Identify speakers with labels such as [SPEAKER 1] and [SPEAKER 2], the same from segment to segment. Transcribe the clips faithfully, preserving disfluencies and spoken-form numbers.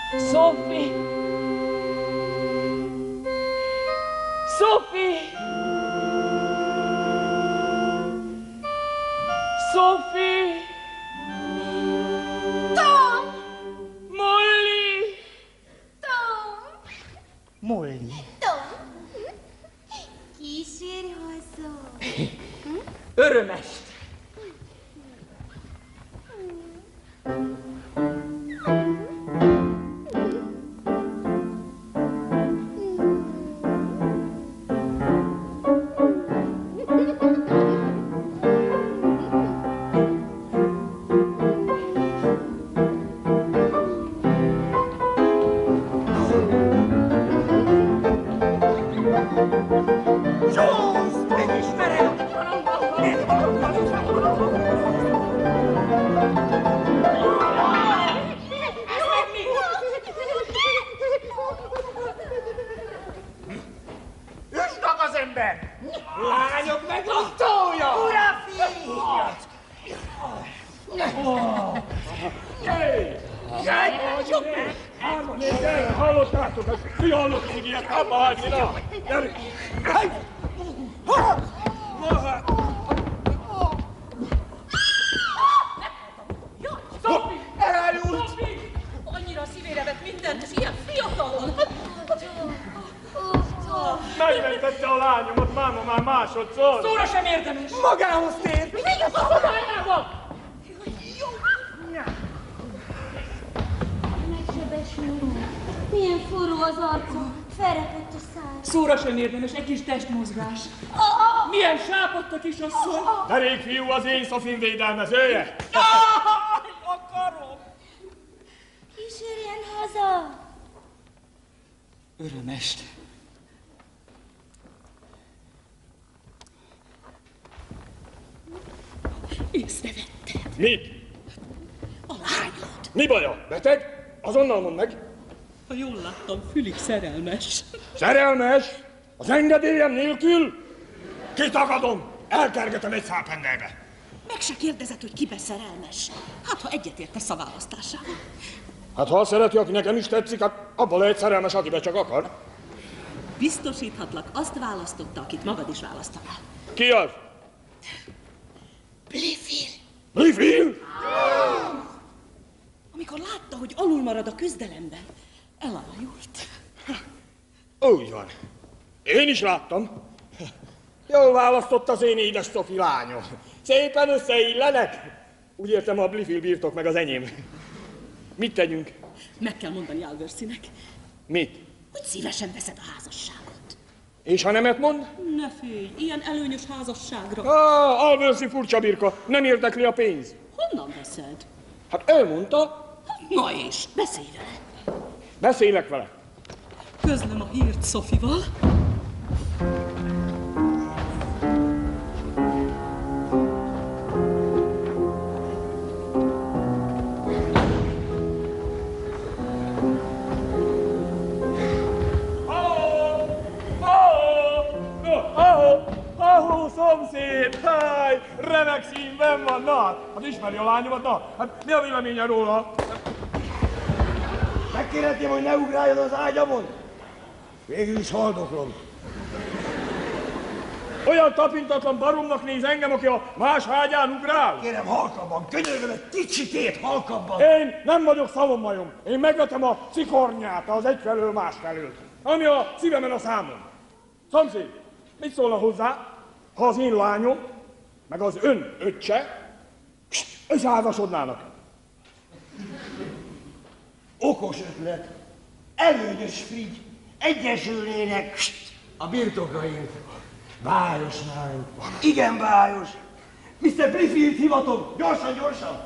[SPEAKER 1] Sophie! Sophie! Sophie!
[SPEAKER 2] Tom!
[SPEAKER 1] Molly!
[SPEAKER 2] Tom!
[SPEAKER 3] Molly.
[SPEAKER 2] Tom! Kísérj haza!
[SPEAKER 1] Örömest!
[SPEAKER 3] Lányok meg tója!
[SPEAKER 4] Urafiat!
[SPEAKER 5] Hárman nézzel, hallottátok? Ki hallottuk ilyet? Abba hagyni, na! Gyerünk!
[SPEAKER 1] Sophie!
[SPEAKER 3] Elájult!
[SPEAKER 6] Annyira szívére vett mindent, és ilyen fiatalon!
[SPEAKER 5] Megmentette a lányomat, máma már másodszor!
[SPEAKER 1] Szóra sem érdemes!
[SPEAKER 3] Magához tér!
[SPEAKER 1] Vigyázz a szokájába!
[SPEAKER 2] Megsebesül. Milyen forró az arca, felrepett a száj.
[SPEAKER 1] Szóra sem érdemes, egy kis testmozgás. Milyen sápadt a kisasszony!
[SPEAKER 5] Derék fiú az én Szofin védelmezője!
[SPEAKER 1] Akarom!
[SPEAKER 2] Kísérjen haza!
[SPEAKER 1] Örömest!
[SPEAKER 6] Észrevetted
[SPEAKER 5] Mit?
[SPEAKER 6] a lányod.
[SPEAKER 5] Mi baja? Beteg? Azonnal mondd meg!
[SPEAKER 6] Ha jól láttam, fülig szerelmes.
[SPEAKER 5] Szerelmes? Az engedélyem nélkül? Kitagadom! Elkergetem egy szálpendelbe!
[SPEAKER 6] Meg se kérdezett, hogy kibe szerelmes. Hát, ha egyetértesz a választásával.
[SPEAKER 5] Hát ha azt szereti, aki nekem is tetszik, hát abban lehet szerelmes, akibe csak akar.
[SPEAKER 6] Biztosíthatlak, azt választotta, akit magad is választanál.
[SPEAKER 5] Ki az?
[SPEAKER 6] Blifil.
[SPEAKER 5] Blifil?
[SPEAKER 6] Amikor látta, hogy alul marad a küzdelemben, elájult.
[SPEAKER 5] Úgy van. Én is láttam. Jól választott az én édes Szofi lányom. Szépen összeillenek. Úgy értem, a Blifil birtok meg az enyém. Mit tegyünk?
[SPEAKER 6] Meg kell mondani Alversinek,
[SPEAKER 5] Mit?
[SPEAKER 6] hogy szívesen veszed a házasságot.
[SPEAKER 5] És ha nemet mond?
[SPEAKER 6] Ne félj, ilyen előnyös házasságra.
[SPEAKER 5] Ah, Alversi furcsa birka. Nem érdekli a pénz.
[SPEAKER 6] Honnan veszed?
[SPEAKER 5] Hát ő mondta.
[SPEAKER 6] Na és, beszélj vele.
[SPEAKER 5] Beszélek vele.
[SPEAKER 6] Közlöm a hírt Szofival.
[SPEAKER 5] Ahó, szomszéd! Háj! Remek színben van, na! Hát ismeri a lányomat, na! Hát mi a véleménye róla?
[SPEAKER 4] Megkérhetném, hogy ne ugráljon az ágyamon? Végül is haldoklom.
[SPEAKER 5] Olyan tapintatlan baromnak néz engem, aki a más ágyán ugrál?
[SPEAKER 4] Kérem, halkabban, könyörgöm egy kicsikét halkabban.
[SPEAKER 5] Én nem vagyok szalommajom. Én megvetem a cikornyát az egyfelől másfelől. Ami a szívemen a számon. Szomszéd, mit szólna hozzá, ha az én lányom, meg az ön öccse összeházasodnának?
[SPEAKER 4] Okos ötlet, előnyös frigy, egyesülnének a birtokaink. Bájos lány, igen bájos. miszter Blifil-t hivatom, gyorsan, gyorsan.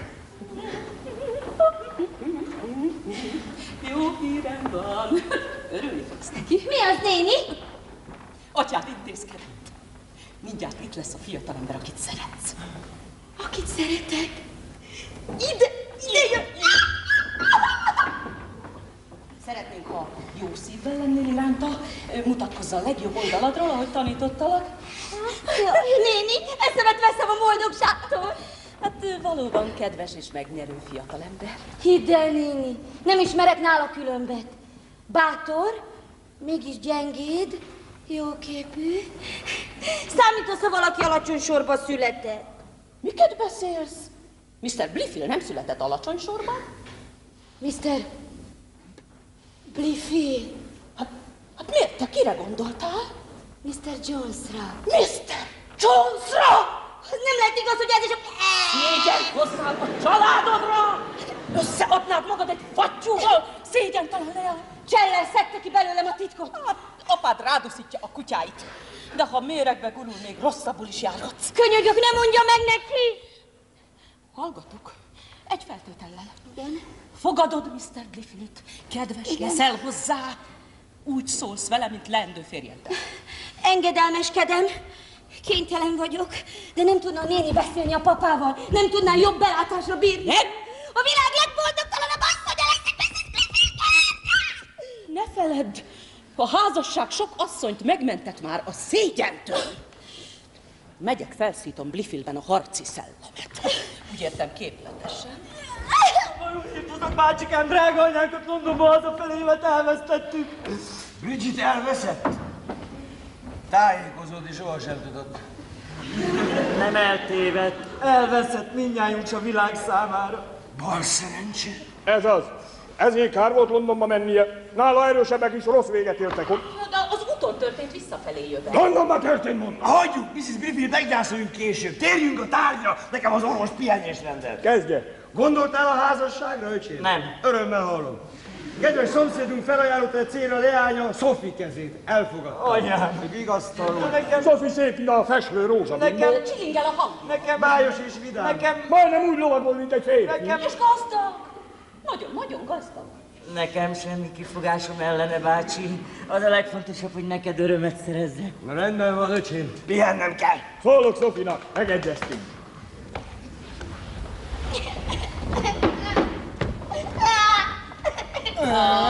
[SPEAKER 6] Jó hírem van. Örülni fogsz neki.
[SPEAKER 2] Mi az, néni?
[SPEAKER 6] Atyád intézkedett. Mindjárt itt lesz a fiatalember, akit szeretsz.
[SPEAKER 2] Akit szeretek. Ide, ide jön.
[SPEAKER 6] Szeretnénk, ha jó szívvel lennél iránta, mutatkozz a legjobb oldaladról, ahogy tanítottalak.
[SPEAKER 2] Ja, néni, eszemet veszem a boldogságtól.
[SPEAKER 6] Hát ő valóban kedves és megnyerő fiatalember.
[SPEAKER 2] Hidd el, néni, nem ismerek nála különbet. Bátor, mégis gyengéd, jóképű. Számítasz, ha valaki alacsony sorba született.
[SPEAKER 6] Miket beszélsz? miszter Blifil nem született alacsony sorban?
[SPEAKER 2] miszter Blifil.
[SPEAKER 6] Hát, hát miért te kire gondoltál?
[SPEAKER 2] miszter Jonesra.
[SPEAKER 6] miszter Jonesra!
[SPEAKER 2] Nem lehet igaz, hogy ez is a...
[SPEAKER 6] Szégyen hozzám a családodra! Összeadnád magad egy fattyúval, szégyentelen leáll!
[SPEAKER 2] Csellel szedte ki belőlem a titkot.
[SPEAKER 6] Hát, apád ráduszítja a kutyáit, de ha méregbe gurul, még rosszabbul is járhatsz.
[SPEAKER 2] Könyörgök, ne mondja meg neki!
[SPEAKER 6] Hallgatok, egy feltétellel.
[SPEAKER 2] Igen?
[SPEAKER 6] Fogadod miszter Bliffilt, kedves
[SPEAKER 2] Igen.
[SPEAKER 6] leszel hozzá, úgy szólsz vele, mint leendő férjeddel.
[SPEAKER 2] Engedelmeskedem. Kénytelen vagyok, de nem tudna a néni beszélni a papával. Nem tudná jobb belátásra bírni.
[SPEAKER 6] Nem?
[SPEAKER 2] A világ legboldogtalanabb asszonya lesz!
[SPEAKER 6] Ne feledd, a házasság sok asszonyt megmentett már a szégyentől. Megyek, felszítom Blifilben a harci szellemet. Úgy értem képletesen.
[SPEAKER 3] Tudod, bácsikám, drága anyánkat Londonba hazafelé, mert elvesztettük.
[SPEAKER 4] Bridget elveszett? Tájékozódni sohasem tudott.
[SPEAKER 3] Nem eltévedt, elveszett mindnyájunk a világ számára.
[SPEAKER 4] Bal szerencse.
[SPEAKER 5] Ez az. Ezért kár volt Londonba mennie. Nála erősebbek is rossz véget értek ott.
[SPEAKER 6] De az úton történt visszafelé jöve.
[SPEAKER 5] Londonba történt, mondom.
[SPEAKER 4] Hagyjuk, missziz Blifil, meggyászoljunk később. Térjünk a tárgyra, nekem az orvos pihenés rendel.
[SPEAKER 5] Kezdje.
[SPEAKER 4] Gondoltál a házasságra, öcsém?
[SPEAKER 3] Nem.
[SPEAKER 4] Örömmel hallom. Kedves szomszédunk felajánlotta egy célra leánya Sophie kezét. Elfogadta.
[SPEAKER 3] Anyám.
[SPEAKER 4] Vigasztaló.
[SPEAKER 3] Nekem,
[SPEAKER 5] Sophie szép, mint a festő rózsabimbó.
[SPEAKER 3] nekem,
[SPEAKER 6] Csilingel a hang.
[SPEAKER 3] nekem,
[SPEAKER 4] Bájos és vidám.
[SPEAKER 3] nekem,
[SPEAKER 5] Majdnem úgy lovagol, mint egy férfi.
[SPEAKER 3] nekem,
[SPEAKER 6] És gazdag. Nagyon, nagyon gazdag.
[SPEAKER 3] nekem semmi kifogásom ellene, bácsi. Az a legfontosabb, hogy neked örömet szerezzek.
[SPEAKER 4] Na rendben van, öcsém. Pihennem kell.
[SPEAKER 5] Szólok Sophie-nak, megegyeztünk.
[SPEAKER 6] Ah,